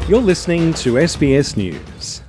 You're listening to SBS News.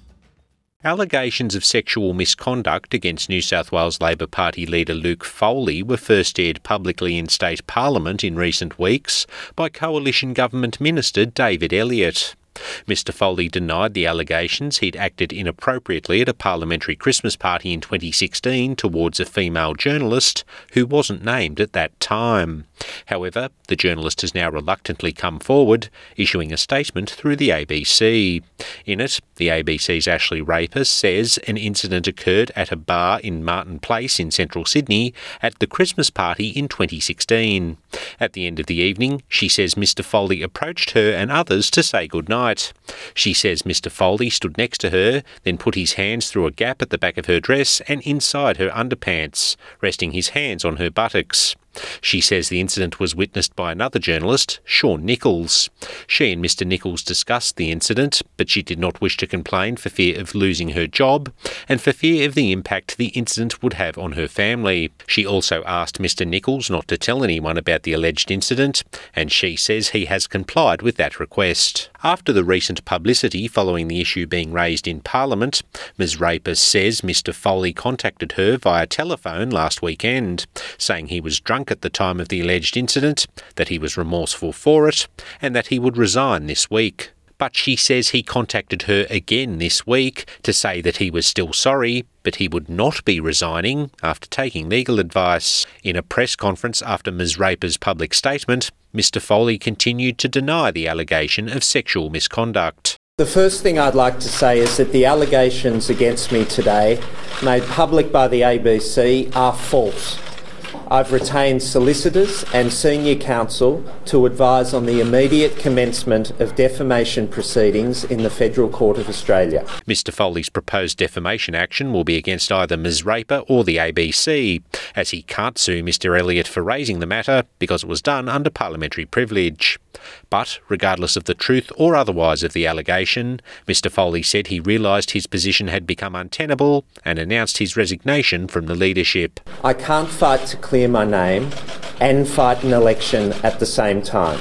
Allegations of sexual misconduct against New South Wales Labor Party leader Luke Foley were first aired publicly in state parliament in recent weeks by Coalition Government Minister David Elliott. Mr Foley denied the allegations he'd acted inappropriately at a parliamentary Christmas party in 2016 towards a female journalist who wasn't named at that time. However, the journalist has now reluctantly come forward, issuing a statement through the ABC. In it, the ABC's Ashley Raper says an incident occurred at a bar in Martin Place in central Sydney at the Christmas party in 2016. At the end of the evening, she says Mr Foley approached her and others to say goodnight. She says Mr Foley stood next to her, then put his hands through a gap at the back of her dress and inside her underpants, resting his hands on her buttocks. She says the incident was witnessed by another journalist, Sean Nichols. She and Mr Nichols discussed the incident, but she did not wish to complain for fear of losing her job and for fear of the impact the incident would have on her family. She also asked Mr Nichols not to tell anyone about the alleged incident, and she says he has complied with that request. After the recent publicity following the issue being raised in Parliament, Ms Raper says Mr Foley contacted her via telephone last weekend, saying he was drunk at the time of the alleged incident, that he was remorseful for it, and that he would resign this week. But she says he contacted her again this week to say that he was still sorry, but he would not be resigning after taking legal advice. In a press conference after Ms Raper's public statement, Mr Foley continued to deny the allegation of sexual misconduct. The first thing I'd like to say is that the allegations against me today, made public by the ABC, are false. I've retained solicitors and senior counsel to advise on the immediate commencement of defamation proceedings in the Federal Court of Australia. Mr Foley's proposed defamation action will be against either Ms Raper or the ABC, as he can't sue Mr Elliott for raising the matter because it was done under parliamentary privilege. But, regardless of the truth or otherwise of the allegation, Mr Foley said he realised his position had become untenable and announced his resignation from the leadership. I can't fight to clear my name and fight an election at the same time.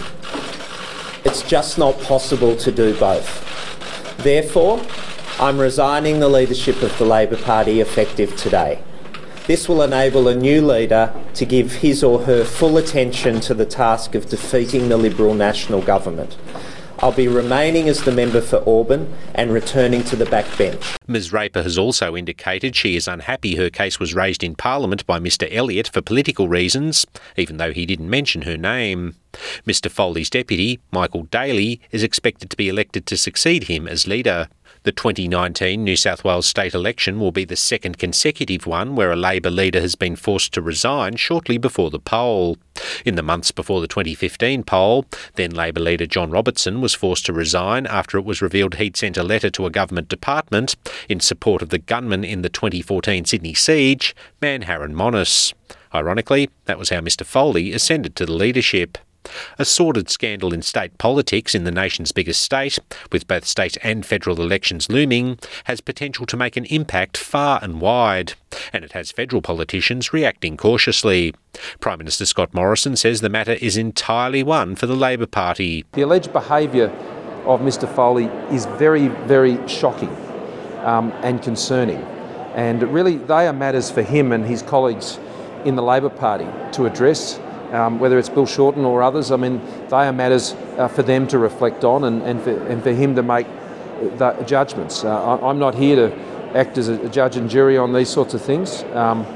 It's just not possible to do both. Therefore, I'm resigning the leadership of the Labor Party effective today. This will enable a new leader to give his or her full attention to the task of defeating the Liberal National Government. I'll be remaining as the member for Auburn and returning to the backbench. Ms Raper has also indicated she is unhappy her case was raised in Parliament by Mr Elliott for political reasons, even though he didn't mention her name. Mr Foley's deputy, Michael Daly, is expected to be elected to succeed him as leader. The 2019 New South Wales state election will be the second consecutive one where a Labor leader has been forced to resign shortly before the poll. In the months before the 2015 poll, then Labor leader John Robertson was forced to resign after it was revealed he'd sent a letter to a government department in support of the gunman in the 2014 Sydney siege, Manharan Monis. Ironically, that was how Mr Foley ascended to the leadership. A sordid scandal in state politics in the nation's biggest state, with both state and federal elections looming, has potential to make an impact far and wide, and it has federal politicians reacting cautiously. Prime Minister Scott Morrison says the matter is entirely one for the Labor Party. The alleged behaviour of Mr Foley is very, very shocking and concerning, and really they are matters for him and his colleagues in the Labor Party to address. Whether it's Bill Shorten or others, I mean, they are matters for them to reflect on and for him to make the judgments. I'm not here to act as a judge and jury on these sorts of things,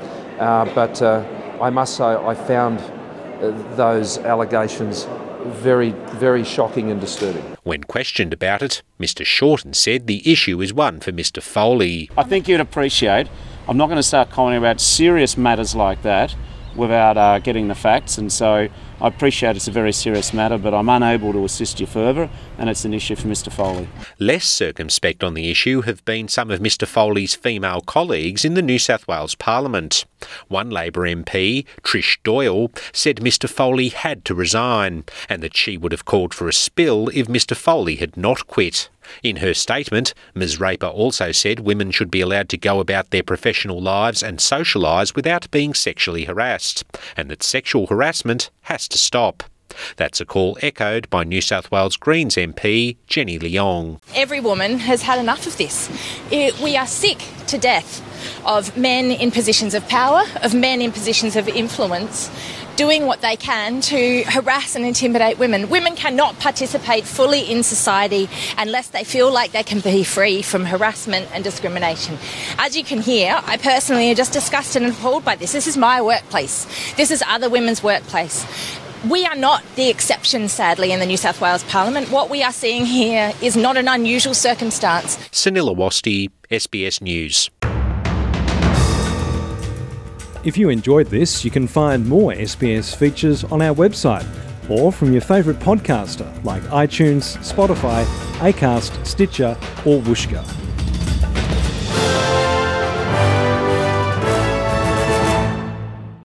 but I must say I found those allegations very, very shocking and disturbing. When questioned about it, Mr Shorten said the issue is one for Mr Foley. I think you'd appreciate, I'm not going to start commenting about serious matters like that without getting the facts, and so I appreciate it's a very serious matter, but I'm unable to assist you further, and it's an issue for Mr Foley. Less circumspect on the issue have been some of Mr Foley's female colleagues in the New South Wales Parliament. One Labor MP, Trish Doyle, said Mr Foley had to resign, and that she would have called for a spill if Mr Foley had not quit. In her statement, Ms Raper also said women should be allowed to go about their professional lives and socialise without being sexually harassed, and that sexual harassment has to stop. That's a call echoed by New South Wales Greens MP Jenny Leong. Every woman has had enough of this. We are sick to death of men in positions of power, of men in positions of influence, doing what they can to harass and intimidate women. Women cannot participate fully in society unless they feel like they can be free from harassment and discrimination. As you can hear, I personally am just disgusted and appalled by this. This is my workplace. This is other women's workplace. We are not the exception, sadly, in the New South Wales Parliament. What we are seeing here is not an unusual circumstance. Sunil Awasthi, SBS News. If you enjoyed this, you can find more SBS features on our website or from your favourite podcaster like iTunes, Spotify, Acast, Stitcher or Whooshkaa.